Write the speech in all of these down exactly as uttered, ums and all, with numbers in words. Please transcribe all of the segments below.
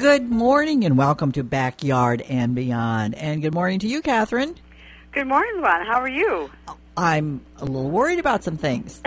Good morning and welcome to Backyard and Beyond. And good morning to you, Catherine. Good morning, Ron. How are you? I'm a little worried about some things.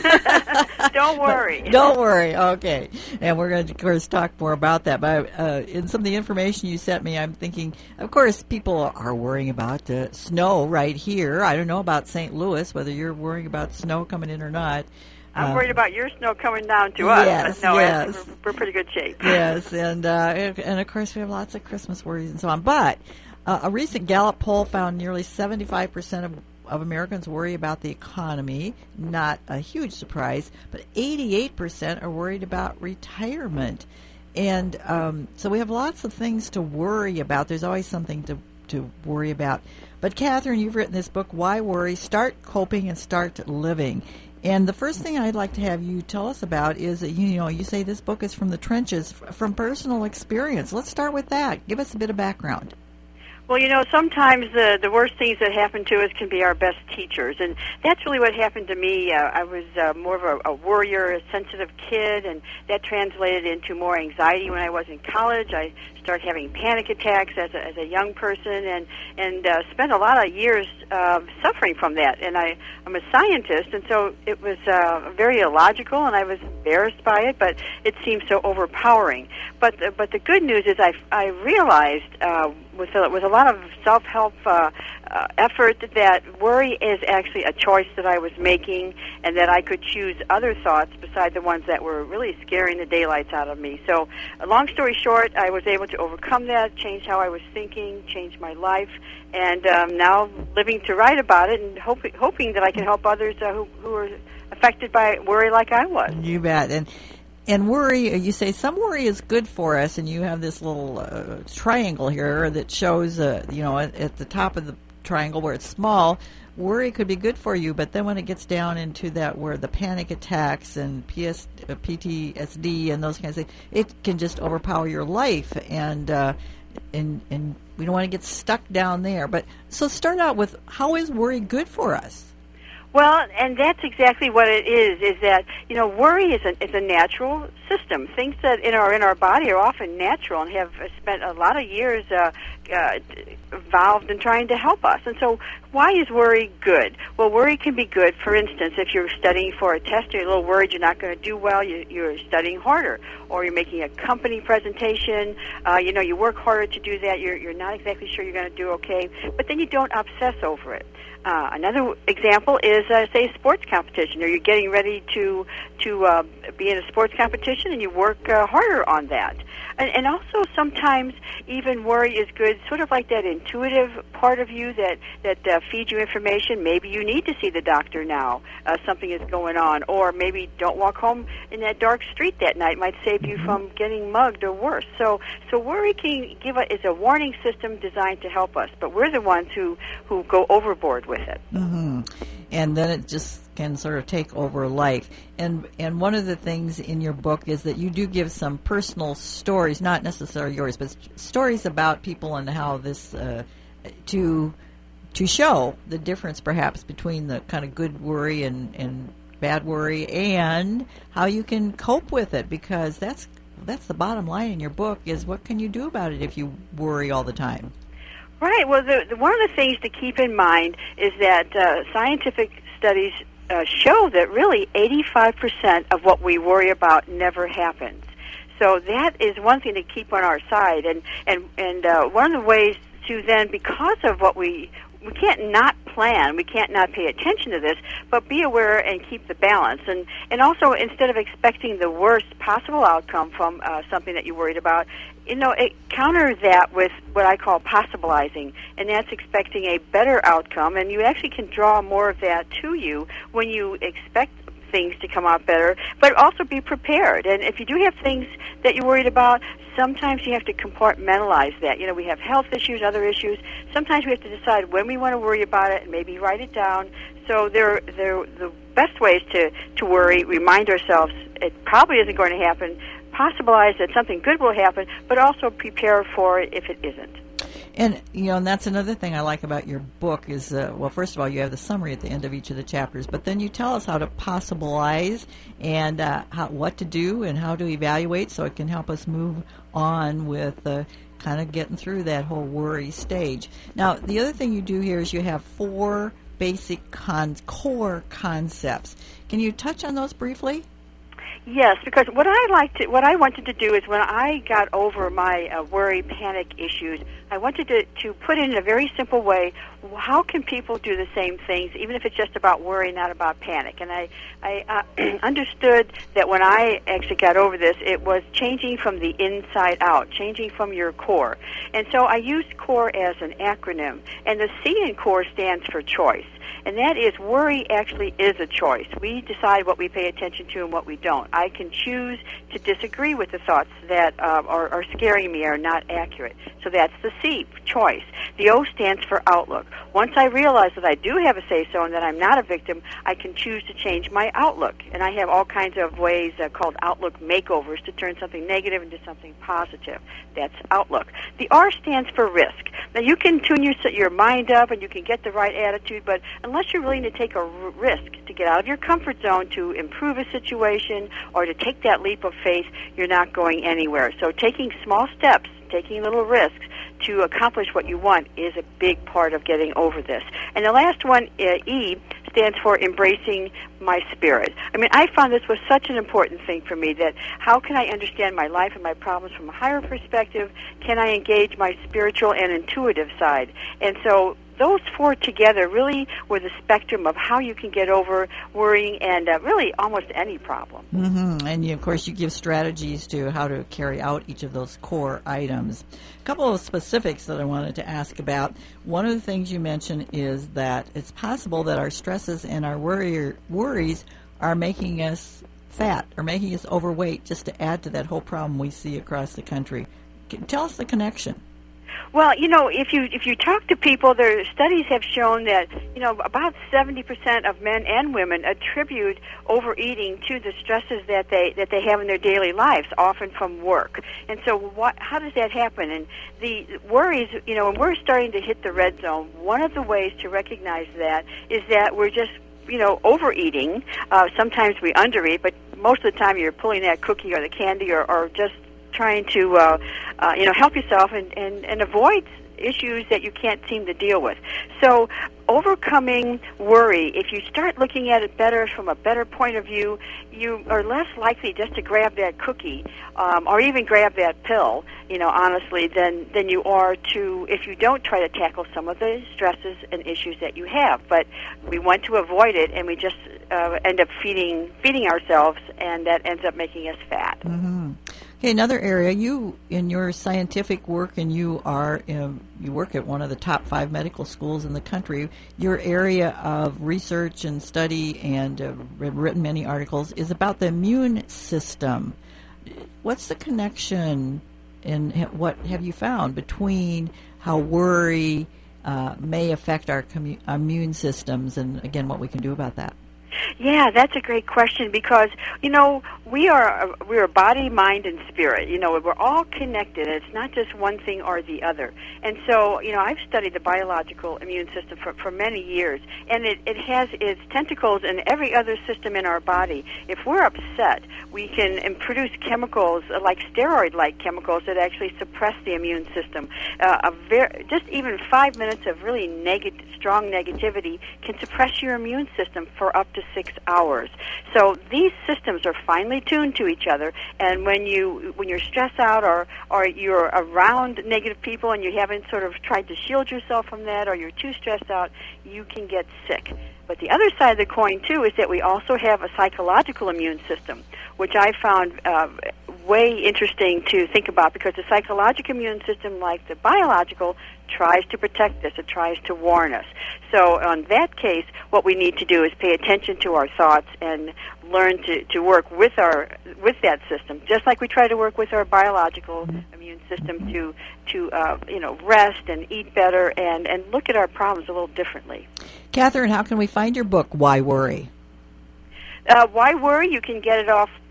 Don't worry. Don't worry. Okay. And we're going to, of course, talk more about that. But uh, in some of the information you sent me, I'm thinking, of course, people are worrying about uh, snow right here. I don't know about Saint Louis, whether you're worrying about snow coming in or not. I'm um, worried about your snow coming down to us. Yes, but no, yes. We're, we're pretty good shape. Yes, and, uh, and, and, of course, we have lots of Christmas worries and so on. But uh, a recent Gallup poll found nearly seventy-five percent of of Americans worry about the economy. Not a huge surprise, but eighty-eight percent are worried about retirement. And um, so we have lots of things to worry about. There's always something to, to worry about. But Catherine, you've written this book, Why Worry? Start Coping and Start Living. And the first thing I'd like to have you tell us about is that, you know, you say this book is from the trenches, from personal experience. Let's start with that. Give us a bit of background. Well, you know, sometimes the the worst things that happen to us can be our best teachers, and that's really what happened to me. Uh, I was uh, more of a, a worrier, a sensitive kid, and that translated into more anxiety when I was in college. I started having panic attacks as a, as a young person, and and uh, spent a lot of years uh, suffering from that. And I, I'm a scientist, and so it was uh, very illogical, and I was embarrassed by it, but it seemed so overpowering. But the, but the good news is I I realized uh, with a, with a lot of self-help uh, uh, effort that worry is actually a choice that I was making, and that I could choose other thoughts beside the ones that were really scaring the daylights out of me. So, uh, long story short, I was able to overcome that, change how I was thinking, change my life, and um, now living to write about it and hope, hoping that I can help others uh, who, who are affected by worry like I was. You bet. And And worry, you say some worry is good for us, and you have this little uh, triangle here that shows, uh, you know, at, at the top of the triangle where it's small, worry could be good for you, but then when it gets down into that where the panic attacks and P S, uh, P T S D and those kinds of things, it can just overpower your life, and uh, and and we don't want to get stuck down there. But so start out with, how is worry good for us? Well, and that's exactly what it is, is that, you know, worry is a, is a natural system. Things that in our, in our body are often natural and have spent a lot of years uh, uh, involved in trying to help us. And so why is worry good? Well, worry can be good, for instance, if you're studying for a test, you're a little worried you're not going to do well, you, you're studying harder. Or you're making a company presentation, uh, you know, you work harder to do that, you're, you're not exactly sure you're going to do okay, but then you don't obsess over it. Uh, another example is, uh, say, a sports competition, or you're getting ready to to uh, be in a sports competition, and you work uh, harder on that. And, and also, sometimes even worry is good, sort of like that intuitive part of you that that uh, feeds you information. Maybe you need to see the doctor now. Uh, something is going on, or maybe don't walk home in that dark street that night. It might save you from getting mugged or worse. So, so worry can give a, is a warning system designed to help us, but we're the ones who who go overboard with it. Mm-hmm. And then it just can sort of take over life. And and one of the things in your book is that you do give some personal stories, not necessarily yours, but stories about people and how this uh, to to show the difference perhaps between the kind of good worry and, and bad worry, and how you can cope with it, because that's that's the bottom line in your book, is what can you do about it if you worry all the time? Right. Well, the, the, one of the things to keep in mind is that uh, scientific studies uh, show that really eighty-five percent of what we worry about never happens. So that is one thing to keep on our side. And, and, and uh, one of the ways to then, because of what we we can't not plan, we can't not pay attention to this, but be aware and keep the balance. And and also, instead of expecting the worst possible outcome from uh, something that you're worried about, you know, it, counter that with what I call possibilizing, and that's expecting a better outcome, and you actually can draw more of that to you when you expect things to come out better, but also be prepared. And if you do have things that you're worried about, sometimes you have to compartmentalize that. You know, we have health issues, other issues. Sometimes we have to decide when we want to worry about it and maybe write it down. So there, there, the best ways to, to worry, remind ourselves it probably isn't going to happen, possibilize that something good will happen, but also prepare for it if it isn't. And, you know, and that's another thing I like about your book is, uh, well, first of all, you have the summary at the end of each of the chapters, but then you tell us how to possibilize and uh, how, what to do and how to evaluate so it can help us move on with uh, kind of getting through that whole worry stage. Now, the other thing you do here is you have four basic con- core concepts. Can you touch on those briefly? Yes, because what I like to, what I wanted to do is when I got over my uh, worry, panic issues, I wanted to, to put it in a very simple way. How can people do the same things, even if it's just about worry, not about panic? And I, I uh, understood that when I actually got over this, it was changing from the inside out, changing from your core. And so I used CORE as an acronym, and the C in CORE stands for choice. And that is, worry actually is a choice. We decide what we pay attention to and what we don't. I can choose to disagree with the thoughts that uh, are, are scaring me or not accurate. So that's the C, choice. The O stands for outlook. Once I realize that I do have a say-so and that I'm not a victim, I can choose to change my outlook. And I have all kinds of ways uh, called outlook makeovers to turn something negative into something positive. That's outlook. The R stands for risk. Now, you can tune your, your mind up and you can get the right attitude, but unless you're willing to take a r- risk to get out of your comfort zone to improve a situation or to take that leap of faith, you're not going anywhere. So taking small steps, taking little risks to accomplish what you want is a big part of getting over this. And the last one, uh, E, stands for embracing my spirit. I mean, I found this was such an important thing for me, that how can I understand my life and my problems from a higher perspective? Can I engage my spiritual and intuitive side? And so those four together really were the spectrum of how you can get over worrying and uh, really almost any problem. Mm-hmm. And, you, of course, you give strategies to how to carry out each of those core items. A couple of specifics that I wanted to ask about. One of the things you mentioned is that it's possible that our stresses and our worry, worries are making us fat or making us overweight, just to add to that whole problem we see across the country. Tell us the connection. Well, you know, if you if you talk to people, their studies have shown that, you know, about seventy percent of men and women attribute overeating to the stresses that they that they have in their daily lives, often from work. And so what, how does that happen? And the worries, you know, when we're starting to hit the red zone, one of the ways to recognize that is that we're just, you know, overeating. Uh, sometimes we undereat, but most of the time you're pulling that cookie or the candy or, or just trying to, uh, uh, you know, help yourself and, and, and avoid issues that you can't seem to deal with. So overcoming worry, if you start looking at it better from a better point of view, you are less likely just to grab that cookie um, or even grab that pill, you know, honestly, than, than you are to if you don't try to tackle some of the stresses and issues that you have. But we want to avoid it, and we just uh, end up feeding feeding ourselves, and that ends up making us fat. Mm-hmm. Okay, another area, you, in your scientific work, and you are, um, you work at one of the top five medical schools in the country, your area of research and study and uh, written many articles is about the immune system. What's the connection and what have you found between how worry uh, may affect our commu- immune systems and, again, what we can do about that? Yeah, that's a great question because, you know, we are we're body, mind, and spirit. You know, we're all connected. It's not just one thing or the other. And so, you know, I've studied the biological immune system for, for many years, and it, it has its tentacles in every other system in our body. If we're upset, we can produce chemicals like steroid-like chemicals that actually suppress the immune system. Uh, a ver- just even five minutes of really neg- strong negativity can suppress your immune system for up to six hours. So these systems are finely tuned to each other, and when you when you're stressed out or or you're around negative people and you haven't sort of tried to shield yourself from that, or you're too stressed out, you can get sick. But the other side of the coin, too, is that we also have a psychological immune system, which I found uh, way interesting to think about, because the psychological immune system, like the biological, tries to protect us. It tries to warn us. So on that case, what we need to do is pay attention to our thoughts and learn to, to work with our with that system, just like we try to work with our biological immune system to to uh, you know rest and eat better and, and look at our problems a little differently. Catherine, how can we find your book, Why Worry? Uh, Why Worry? You can get it off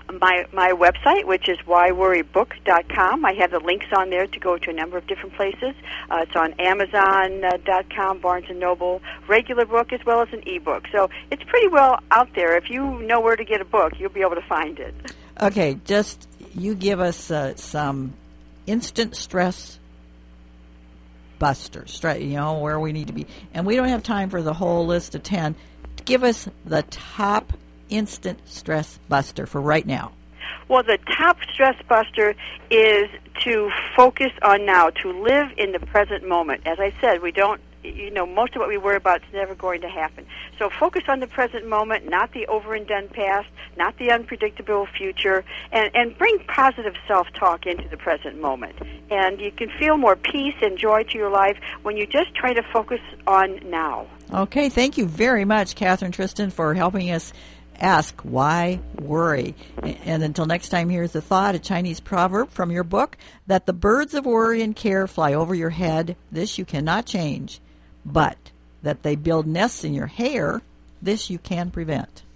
my my website, which is why worry book dot com. I have the links on there to go to a number of different places. Uh, it's on amazon dot com, Barnes and Noble, regular book as well as an ebook. So it's pretty well out there. If you know where to get a book, you'll be able to find it. Okay, just you give us uh, some instant stress busters, straight, you know, where we need to be. And we don't have time for the whole list of ten. Give us the top instant stress buster for right now. Well, the top stress buster is to focus on now, to live in the present moment. As I said, we don't, you know, most of what we worry about is never going to happen. So focus on the present moment, not the over and done past, not the unpredictable future, and, and bring positive self-talk into the present moment. And you can feel more peace and joy to your life when you just try to focus on now. Okay, thank you very much, Catherine Tristan, for helping us ask why worry. And until next time, here's a thought, a Chinese proverb from your book, that the birds of worry and care fly over your head. This you cannot change. But that they build nests in your hair, this you can prevent.